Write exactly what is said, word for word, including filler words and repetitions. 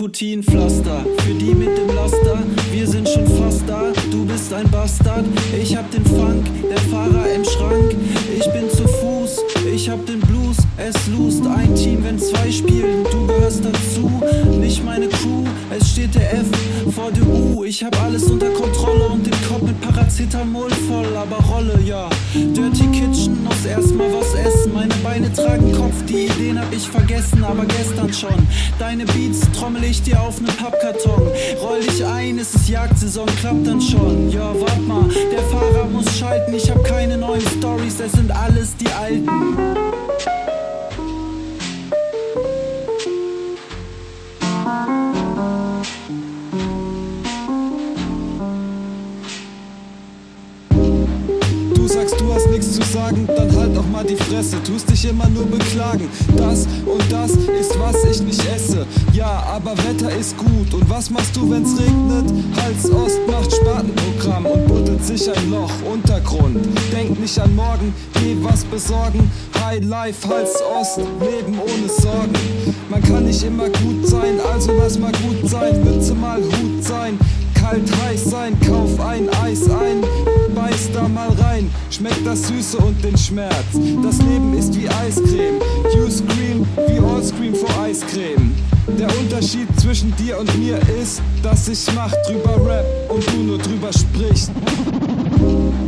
Nikotinpflaster für die mit dem Laster. Wir sind schon fast da, du bist ein Bastard. Ich hab den Funk, der Fahrer im Schrank. Ich bin zu Fuß, ich hab den Blues. Es lust ein Team, wenn zwei spielen, du gehörst dazu. Nicht meine Crew, es steht der F vor dem U. Ich hab alles unter Kontrolle und den Kopf mit Paracetamol voll, aber Rolle, ja. Dirty Kitchen, muss erstmal was essen. Meine Beine tragen Kopf, die Ideen hab ich vergessen, aber gestern schon. Deine Beats trommel ich dir auf nen Pappkarton. Roll dich ein, es ist Jagdsaison, klappt dann schon. Ja, wart mal, der Fahrer muss schalten. Ich hab keine neuen Stories, es sind alles die alten. Du sagst, du hast nichts zu sagen, dann halt auch mal die Fresse. Tust dich immer nur beklagen. Das und das ist, was ich nicht esse. Ja, aber Wetter ist gut. Und was machst du, wenn's regnet? Hals Ost macht Spatenprogramm und buddelt sich ein Loch. Untergrund. Denk nicht an morgen, geh was besorgen. High Life, Hals Ost, Leben ohne Sorgen. Man kann nicht immer gut sein, also lass mal gut sein. Mütze mal Hut sein. Kalt, heiß sein, kauf ein Eis ein, beiß da mal rein, schmeckt das Süße und den Schmerz. Das Leben ist wie Eiscreme, you scream, we all scream vor Eiscreme. Der Unterschied zwischen dir und mir ist, dass ich mach drüber Rap und du nur drüber sprichst.